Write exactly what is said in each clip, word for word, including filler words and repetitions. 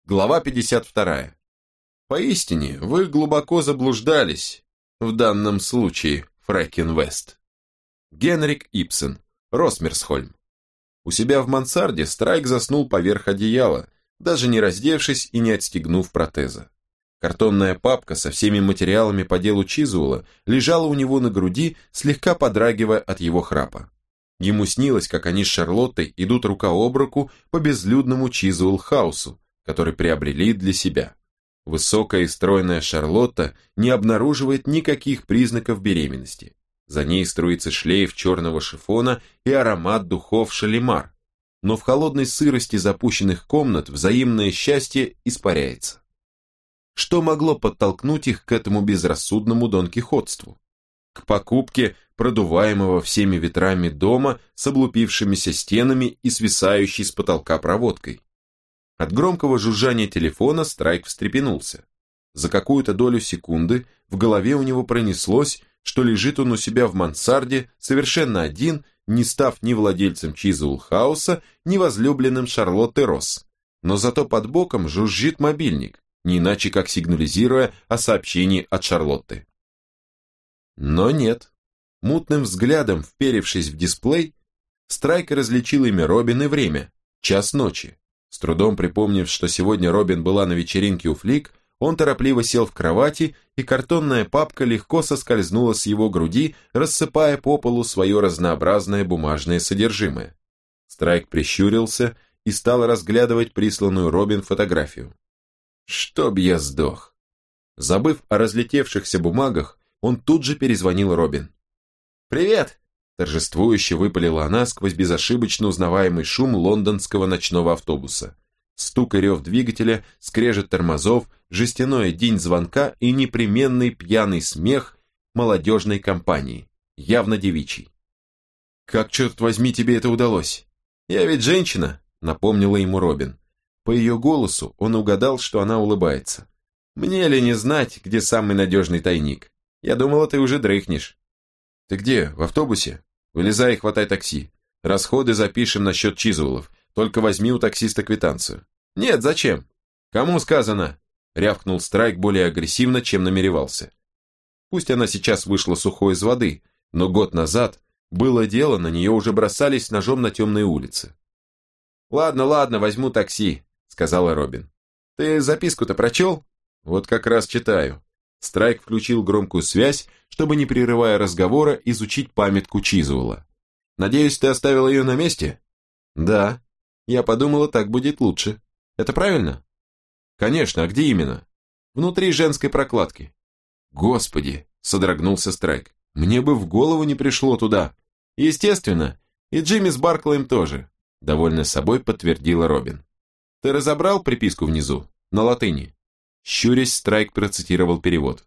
Глава пятьдесят вторая. Поистине, вы глубоко заблуждались в данном случае, Фрэкен Вест. Генрик Ибсен, Росмерсхольм. У себя в мансарде Страйк заснул поверх одеяла, даже не раздевшись и не отстегнув протеза. Картонная папка со всеми материалами по делу Чизуэлла лежала у него на груди, слегка подрагивая от его храпа. Ему снилось, как они с Шарлоттой идут рука об руку по безлюдному Чизуэлл-хаусу, который приобрели для себя. Высокая и стройная Шарлотта не обнаруживает никаких признаков беременности. За ней струится шлейф черного шифона и аромат духов Шалимар, но в холодной сырости запущенных комнат взаимное счастье испаряется. Что могло подтолкнуть их к этому безрассудному донкихотству? К покупке продуваемого всеми ветрами дома с облупившимися стенами и свисающей с потолка проводкой. От громкого жужжания телефона Страйк встрепенулся. За какую-то долю секунды в голове у него пронеслось, что лежит он у себя в мансарде совершенно один, не став ни владельцем Чизуэлл-хауса, ни возлюбленным Шарлотты Росс. Но зато под боком жужжит мобильник, не иначе как сигнализируя о сообщении от Шарлотты. Но нет. Мутным взглядом, вперевшись в дисплей, Страйк различил имя Робин и время – час ночи. С трудом припомнив, что сегодня Робин была на вечеринке у Флик, он торопливо сел в кровати, и картонная папка легко соскользнула с его груди, рассыпая по полу свое разнообразное бумажное содержимое. Страйк прищурился и стал разглядывать присланную Робин фотографию. «Чтоб я сдох!» Забыв о разлетевшихся бумагах, он тут же перезвонил Робин. «Привет!» Торжествующе выпалила она сквозь безошибочно узнаваемый шум лондонского ночного автобуса. Стук и рев двигателя, скрежет тормозов, жестяной день звонка и непременный пьяный смех молодежной компании, явно девичий. «Как, черт возьми, тебе это удалось?» «Я ведь женщина», — напомнила ему Робин. По ее голосу он угадал, что она улыбается. «Мне ли не знать, где самый надежный тайник? Я думала, ты уже дрыхнешь». «Ты где, в автобусе? Вылезай и хватай такси. Расходы запишем на счет Чизуэллов. Только возьми у таксиста квитанцию». «Нет, зачем?» «Кому сказано?» Рявкнул Страйк более агрессивно, чем намеревался. Пусть она сейчас вышла сухой из воды, но год назад было дело, на нее уже бросались с ножом на темные улицы. «Ладно, ладно, возьму такси», — сказала Робин. «Ты записку-то прочел?» «Вот как раз читаю». Страйк включил громкую связь, чтобы, не прерывая разговора, изучить памятку Чизуэлла. «Надеюсь, ты оставил ее на месте?» «Да. Я подумала, так будет лучше. Это правильно?» «Конечно, а где именно?» «Внутри женской прокладки». «Господи!» — содрогнулся Страйк. «Мне бы в голову не пришло туда». «Естественно. И Джимми с Барклэем тоже», — довольно собой подтвердила Робин. «Ты разобрал приписку внизу? На латыни?» Щурясь, Страйк процитировал перевод.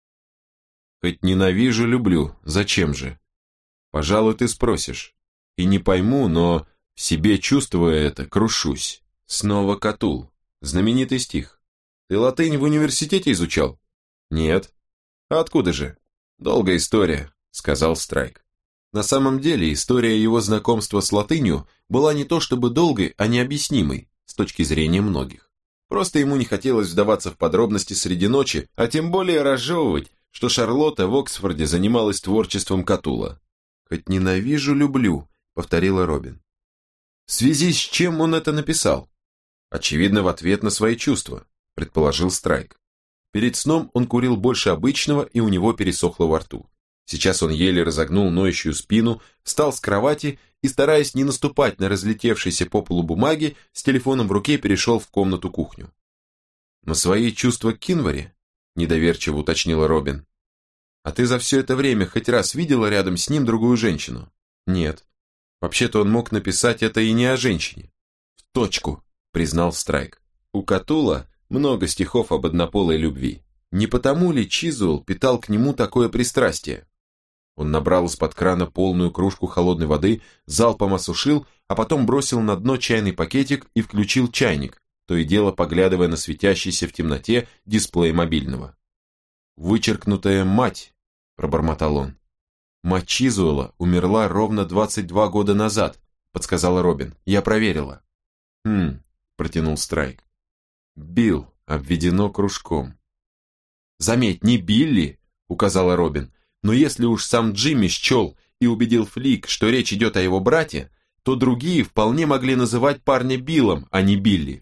«Хоть ненавижу, люблю. Зачем же?» «Пожалуй, ты спросишь. И не пойму, но в себе, чувствуя это, крушусь. Снова Катул. Знаменитый стих. Ты латынь в университете изучал?» «Нет». «А откуда же?» «Долгая история», — сказал Страйк. На самом деле, история его знакомства с латынью была не то чтобы долгой, а необъяснимой, с точки зрения многих. Просто ему не хотелось вдаваться в подробности среди ночи, а тем более разжевывать, что Шарлотта в Оксфорде занималась творчеством Катула. «Хоть ненавижу, люблю», — повторила Робин. В связи с чем он это написал? Очевидно, в ответ на свои чувства, предположил Страйк. Перед сном он курил больше обычного, и у него пересохло во рту. Сейчас он еле разогнул ноющую спину, встал с кровати и, стараясь не наступать на разлетевшиеся по полу бумаги, с телефоном в руке перешел в комнату-кухню. «Но свои чувства к Кинваре?» – недоверчиво уточнила Робин. «А ты за все это время хоть раз видела рядом с ним другую женщину?» «Нет. Вообще-то он мог написать это и не о женщине». «В точку», – признал Страйк. «У Катула много стихов об однополой любви. Не потому ли Чизуэлл питал к нему такое пристрастие?» Он набрал из-под крана полную кружку холодной воды, залпом осушил, а потом бросил на дно чайный пакетик и включил чайник, то и дело поглядывая на светящийся в темноте дисплей мобильного. «Вычеркнутая мать», – пробормотал он. «Мать Чизуэлла умерла ровно двадцать два года назад», – подсказала Робин. «Я проверила». «Хм», – протянул Страйк. Билл обведено кружком. «Заметь, не Билли», — указала Робин, «но если уж сам Джимми счел и убедил Флик, что речь идет о его брате, то другие вполне могли называть парня Биллом, а не Билли».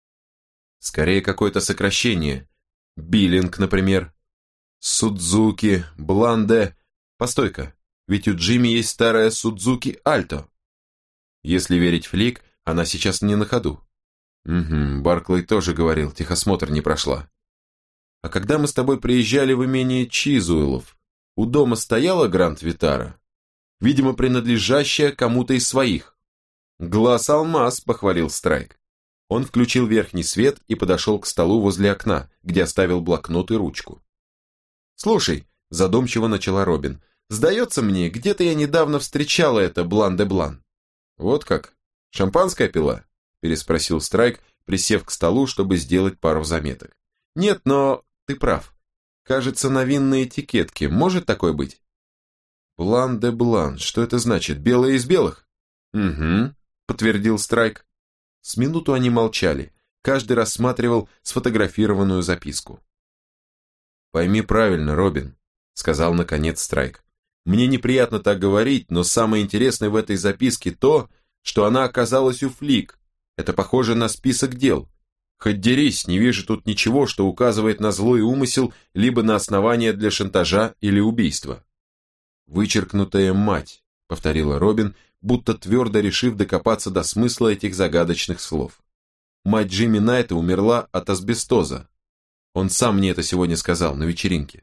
«Скорее какое-то сокращение. Биллинг, например. Судзуки, Бланде. Постой-ка, ведь у Джимми есть старая Судзуки Альто». Если верить Флик, она сейчас не на ходу. Угу, Барклey тоже говорил, техосмотр не прошла. А когда мы с тобой приезжали в имение Чизуэлов, у дома стояла Гранд Витара? Видимо, принадлежащая кому-то из своих. «Глаз алмаз», — похвалил Страйк. Он включил верхний свет и подошел к столу возле окна, где оставил блокнот и ручку. «Слушай», — задумчиво начала Робин, «сдается мне, где-то я недавно встречала это Блан-де-Блан». «Вот как? Шампанское пила?» — переспросил Страйк, присев к столу, чтобы сделать пару заметок. «Нет, но ты прав. Кажется, на винной этикетке. Может такое быть?» «Блан-де-Блан. Что это значит? Белое из белых?» «Угу», — подтвердил Страйк. С минуту они молчали. Каждый рассматривал сфотографированную записку. «Пойми правильно, Робин», — сказал наконец Страйк. «Мне неприятно так говорить, но самое интересное в этой записке то, что она оказалась у Флик. Это похоже на список дел. Хоть дерись, не вижу тут ничего, что указывает на злой умысел, либо на основание для шантажа или убийства». «Вычеркнутая мать», — повторила Робин, будто твердо решив докопаться до смысла этих загадочных слов. «Мать Джимми Найта умерла от асбестоза. Он сам мне это сегодня сказал на вечеринке».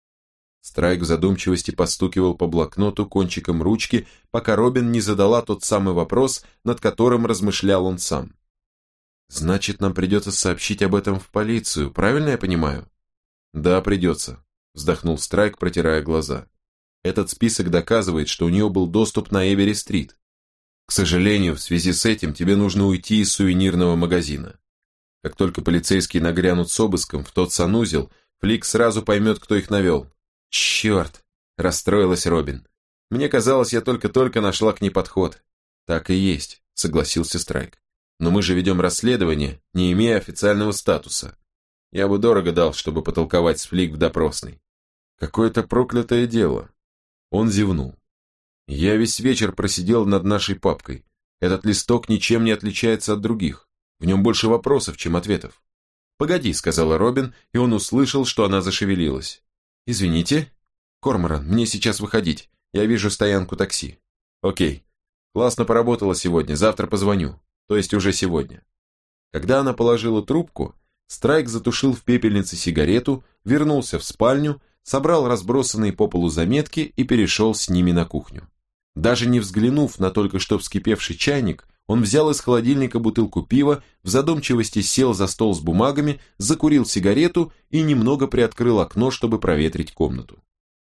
Страйк в задумчивости постукивал по блокноту кончиком ручки, пока Робин не задала тот самый вопрос, над которым размышлял он сам. «Значит, нам придется сообщить об этом в полицию, правильно я понимаю?» «Да, придется», — вздохнул Страйк, протирая глаза. «Этот список доказывает, что у нее был доступ на Эвери-стрит. К сожалению, в связи с этим тебе нужно уйти из сувенирного магазина. Как только полицейские нагрянут с обыском в тот санузел, Флик сразу поймет, кто их навел». «Черт!» – расстроилась Робин. «Мне казалось, я только-только нашла к ней подход». «Так и есть», – согласился Страйк. «Но мы же ведем расследование, не имея официального статуса. Я бы дорого дал, чтобы потолковать с Флик в допросной». «Какое-то проклятое дело». Он зевнул. «Я весь вечер просидел над нашей папкой. Этот листок ничем не отличается от других. В нем больше вопросов, чем ответов». «Погоди», – сказала Робин, и он услышал, что она зашевелилась. «Извините, Корморан, мне сейчас выходить. Я вижу стоянку такси». «Окей. Классно поработала сегодня, завтра позвоню. То есть уже сегодня». Когда она положила трубку, Страйк затушил в пепельнице сигарету, вернулся в спальню, собрал разбросанные по полу заметки и перешел с ними на кухню. Даже не взглянув на только что вскипевший чайник, он взял из холодильника бутылку пива, в задумчивости сел за стол с бумагами, закурил сигарету и немного приоткрыл окно, чтобы проветрить комнату.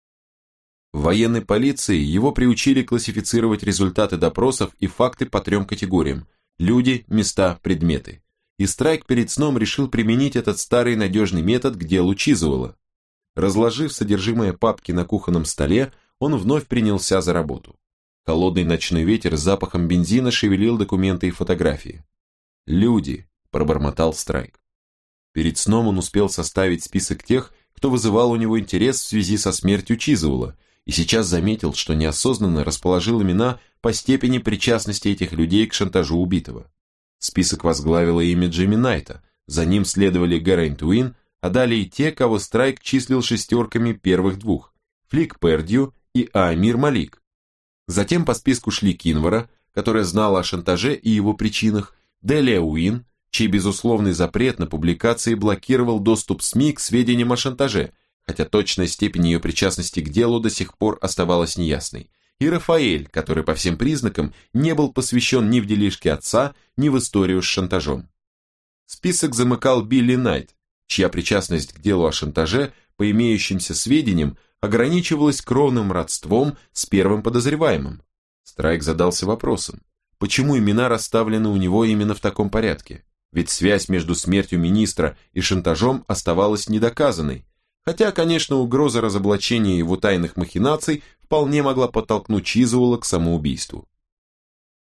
В военной полиции его приучили классифицировать результаты допросов и факты по трем категориям – люди, места, предметы. И Страйк перед сном решил применить этот старый надежный метод к делу Чизуэлла. Разложив содержимое папки на кухонном столе, он вновь принялся за работу. Холодный ночной ветер с запахом бензина шевелил документы и фотографии. «Люди», – пробормотал Страйк. Перед сном он успел составить список тех, кто вызывал у него интерес в связи со смертью Чизуэлла, и сейчас заметил, что неосознанно расположил имена по степени причастности этих людей к шантажу убитого. Список возглавило имя Джимми Найта, за ним следовали Гeraint Уин, а далее и те, кого Страйк числил шестерками первых двух – Флик Пердью и Аамир Малик. Затем по списку шли Кинвара, которая знала о шантаже и его причинах, Делия Уин, чей безусловный запрет на публикации блокировал доступ СМИ к сведениям о шантаже, хотя точная степень ее причастности к делу до сих пор оставалась неясной, и Рафаэль, который по всем признакам не был посвящен ни в делишки отца, ни в историю с шантажом. Список замыкал Билли Найт, чья причастность к делу о шантаже, по имеющимся сведениям, ограничивалась кровным родством с первым подозреваемым. Страйк задался вопросом, почему имена расставлены у него именно в таком порядке, ведь связь между смертью министра и шантажом оставалась недоказанной, хотя, конечно, угроза разоблачения его тайных махинаций вполне могла подтолкнуть Чизуэлла к самоубийству.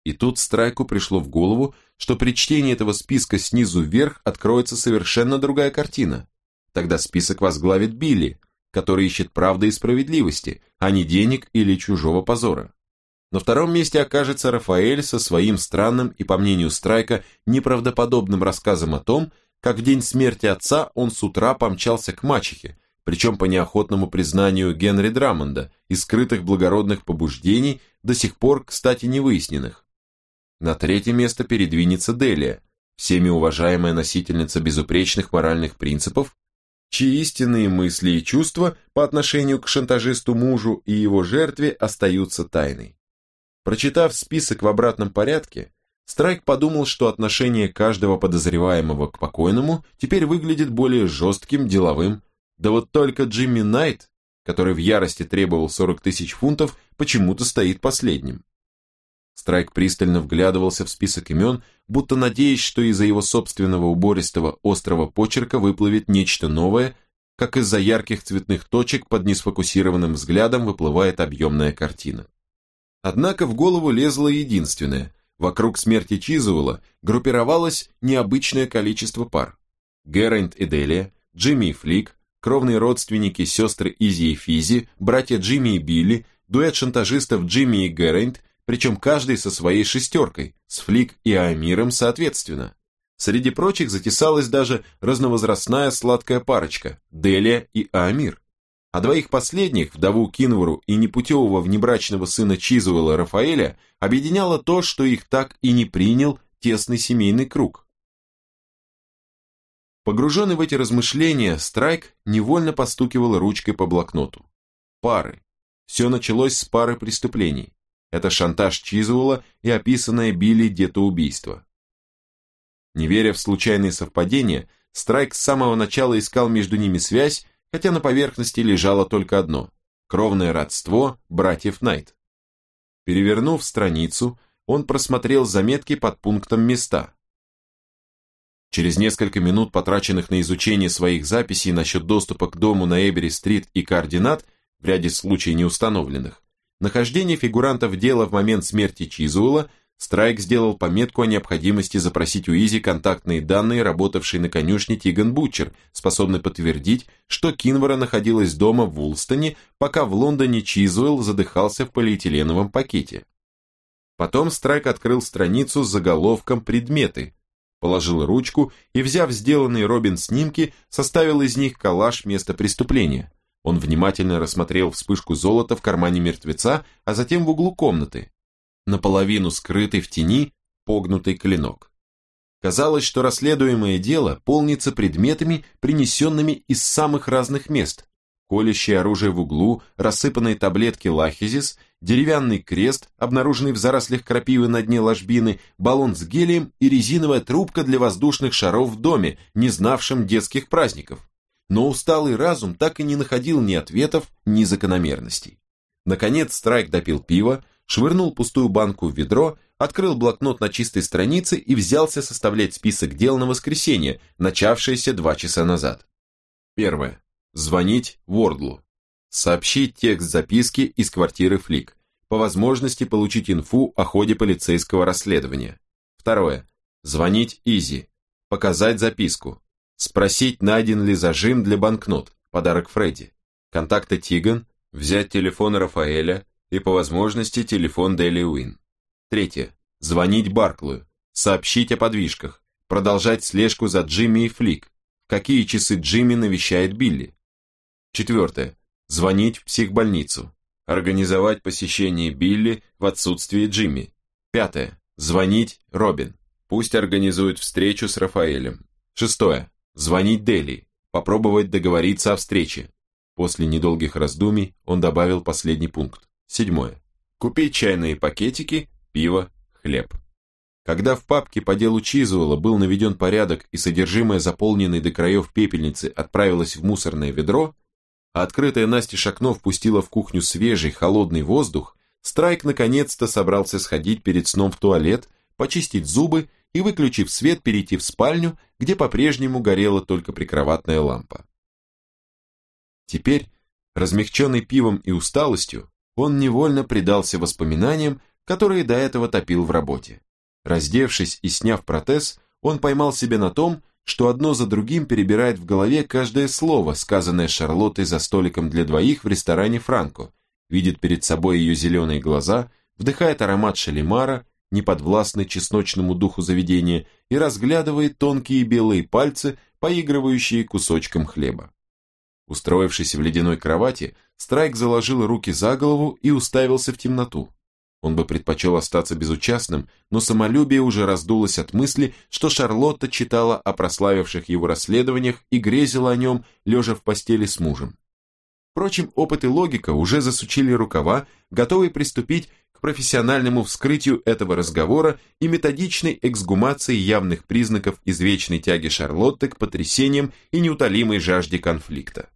И тут Страйку пришло в голову, что при чтении этого списка снизу вверх откроется совершенно другая картина. Тогда список возглавит Билли, который ищет правды и справедливости, а не денег или чужого позора. На втором месте окажется Рафаэль со своим странным и, по мнению Страйка, неправдоподобным рассказом о том, как в день смерти отца он с утра помчался к мачехе, причем по неохотному признанию Генри Драмонда, из скрытых благородных побуждений, до сих пор, кстати, не выясненных. На третье место передвинется Делия, всеми уважаемая носительница безупречных моральных принципов, чьи истинные мысли и чувства по отношению к шантажисту мужу и его жертве остаются тайной. Прочитав список в обратном порядке, Страйк подумал, что отношение каждого подозреваемого к покойному теперь выглядит более жестким, деловым, да вот только Джимми Найт, который в ярости требовал сорок тысяч фунтов, почему-то стоит последним. Страйк пристально вглядывался в список имен, будто надеясь, что из-за его собственного убористого острого почерка выплывет нечто новое, как из-за ярких цветных точек под несфокусированным взглядом выплывает объемная картина. Однако в голову лезло единственное. Вокруг смерти Чизуэлла группировалось необычное количество пар. Гэрайнт и Делия, Джимми и Флик, кровные родственники сестры Изи и Физи, братья Джимми и Билли, дуэт шантажистов Джимми и Гэрайнт, причем каждый со своей шестеркой, с Флик и Аамиром соответственно. Среди прочих затесалась даже разновозрастная сладкая парочка – Делия и Аамир. А двоих последних, вдову Кинвору и непутевого внебрачного сына Чизуэлла Рафаэля, объединяло то, что их так и не принял тесный семейный круг. Погруженный в эти размышления, Страйк невольно постукивал ручкой по блокноту. Пары. Все началось с пары преступлений. Это шантаж Чизуэлла и описанное Билли детоубийство. Не веря в случайные совпадения, Страйк с самого начала искал между ними связь, хотя на поверхности лежало только одно – кровное родство братьев Найт. Перевернув страницу, он просмотрел заметки под пунктом «Места». Через несколько минут, потраченных на изучение своих записей насчет доступа к дому на Эбери-стрит и координат, в ряде случаев не установленных, нахождение фигурантов дела в момент смерти Чизуэлла, Страйк сделал пометку о необходимости запросить у Изи контактные данные, работавшей на конюшне Тиган Бутчер, способной подтвердить, что Кинвара находилась дома в Вулстоне, пока в Лондоне Чизуэлл задыхался в полиэтиленовом пакете. Потом Страйк открыл страницу с заголовком «Предметы», положил ручку и, взяв сделанные Робин снимки, составил из них коллаж места преступления. Он внимательно рассмотрел вспышку золота в кармане мертвеца, а затем в углу комнаты. Наполовину скрытый в тени погнутый клинок. Казалось, что расследуемое дело полнится предметами, принесенными из самых разных мест. Колющее оружие в углу, рассыпанные таблетки лахизис, деревянный крест, обнаруженный в зарослях крапивы на дне ложбины, баллон с гелием и резиновая трубка для воздушных шаров в доме, не знавшем детских праздников. Но усталый разум так и не находил ни ответов, ни закономерностей. Наконец Страйк допил пиво, швырнул пустую банку в ведро, открыл блокнот на чистой странице и взялся составлять список дел на воскресенье, начавшееся два часа назад. Первое. Звонить Уордлу. Сообщить текст записки из квартиры Флик. По возможности получить инфу о ходе полицейского расследования. Второе. Звонить Изи. Показать записку. Спросить, найден ли зажим для банкнот. Подарок Фредди. Контакты Тиган. Взять телефон Рафаэля. И по возможности телефон Дели Уин. Третье. Звонить Барклую. Сообщить о подвижках. Продолжать слежку за Джимми и Флик. В какие часы Джимми навещает Билли. Четвертое. Звонить в психбольницу. Организовать посещение Билли в отсутствие Джимми. Пятое. Звонить Робин. Пусть организует встречу с Рафаэлем. Шестое. Звонить Дели. Попробовать договориться о встрече. После недолгих раздумий он добавил последний пункт. Седьмое. Купить чайные пакетики, пиво, хлеб. Когда в папке по делу Чизуэлла был наведен порядок и содержимое заполненной до краев пепельницы отправилось в мусорное ведро, а открытое настежь окно впустило в кухню свежий холодный воздух, Страйк наконец-то собрался сходить перед сном в туалет, почистить зубы и, выключив свет, перейти в спальню, где по-прежнему горела только прикроватная лампа. Теперь, размягченный пивом и усталостью, он невольно предался воспоминаниям, которые до этого топил в работе. Раздевшись и сняв протез, он поймал себя на том, что одно за другим перебирает в голове каждое слово, сказанное Шарлоттой за столиком для двоих в ресторане «Франко», видит перед собой ее зеленые глаза, вдыхает аромат шалимара, неподвластный чесночному духу заведения, и разглядывает тонкие белые пальцы, поигрывающие кусочком хлеба. Устроившись в ледяной кровати, Страйк заложил руки за голову и уставился в темноту. Он бы предпочел остаться безучастным, но самолюбие уже раздулось от мысли, что Шарлотта читала о прославивших его расследованиях и грезила о нем, лежа в постели с мужем. Впрочем, опыт и логика уже засучили рукава, готовые приступить к профессиональному вскрытию этого разговора и методичной эксгумации явных признаков извечной тяги Шарлотты к потрясениям и неутолимой жажде конфликта.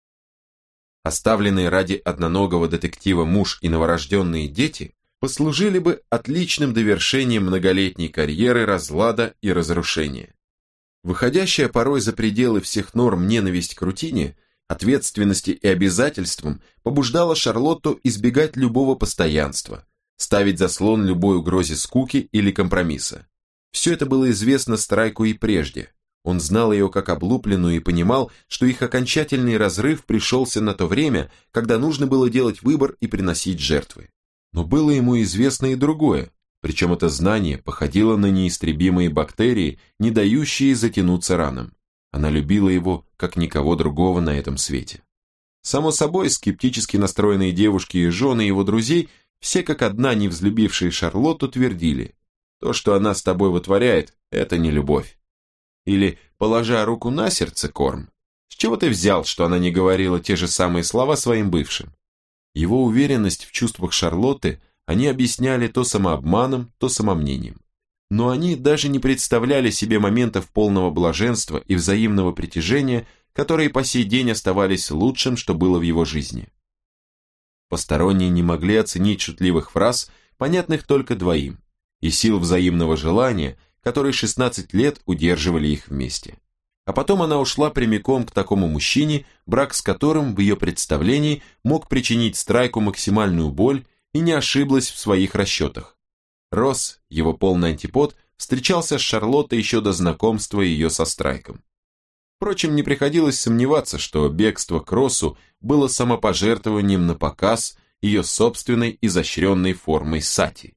Оставленные ради одноногого детектива муж и новорожденные дети послужили бы отличным довершением многолетней карьеры разлада и разрушения. Выходящая порой за пределы всех норм ненависть к рутине, ответственности и обязательствам побуждала Шарлотту избегать любого постоянства, ставить заслон любой угрозе скуки или компромисса. Все это было известно Страйку и прежде. Он знал ее как облупленную и понимал, что их окончательный разрыв пришелся на то время, когда нужно было делать выбор и приносить жертвы. Но было ему известно и другое, причем это знание походило на неистребимые бактерии, не дающие затянуться ранам. Она любила его, как никого другого на этом свете. Само собой, скептически настроенные девушки и жены его друзей, все как одна не взлюбившие Шарлотту, твердили: то, что она с тобой вытворяет, это не любовь. Или, положа руку на сердце, Корм, с чего ты взял, что она не говорила те же самые слова своим бывшим? Его уверенность в чувствах Шарлотты они объясняли то самообманом, то самомнением. Но они даже не представляли себе моментов полного блаженства и взаимного притяжения, которые по сей день оставались лучшим, что было в его жизни. Посторонние не могли оценить шутливых фраз, понятных только двоим, и сил взаимного желания, которые шестнадцать лет удерживали их вместе. А потом она ушла прямиком к такому мужчине, брак с которым в ее представлении мог причинить Страйку максимальную боль, и не ошиблась в своих расчетах. Росс, его полный антипод, встречался с Шарлоттой еще до знакомства ее со Страйком. Впрочем, не приходилось сомневаться, что бегство к Россу было самопожертвованием на показ ее собственной изощренной формой сати.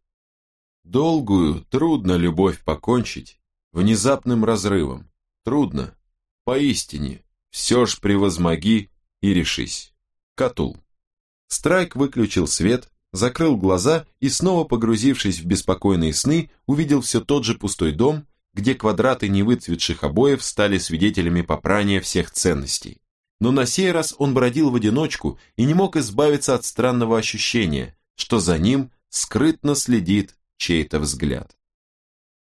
Долгую, трудно любовь покончить внезапным разрывом. Трудно. Поистине, все ж превозмоги и решись. Катул. Страйк выключил свет, закрыл глаза и, снова погрузившись в беспокойные сны, увидел все тот же пустой дом, где квадраты невыцветших обоев стали свидетелями попрания всех ценностей. Но на сей раз он бродил в одиночку и не мог избавиться от странного ощущения, что за ним скрытно следит чей-то взгляд.